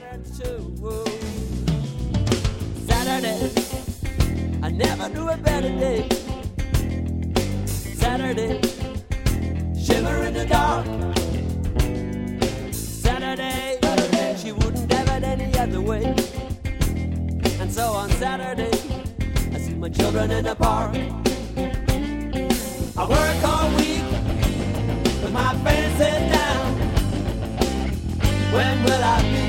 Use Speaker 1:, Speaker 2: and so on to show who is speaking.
Speaker 1: That's true. Saturday, I never knew a better day. Saturday, shiver in the dark. Saturday, she wouldn't have it any other way. And so on Saturday, I see my children in the park. I work all week with my friends sit down. When will I be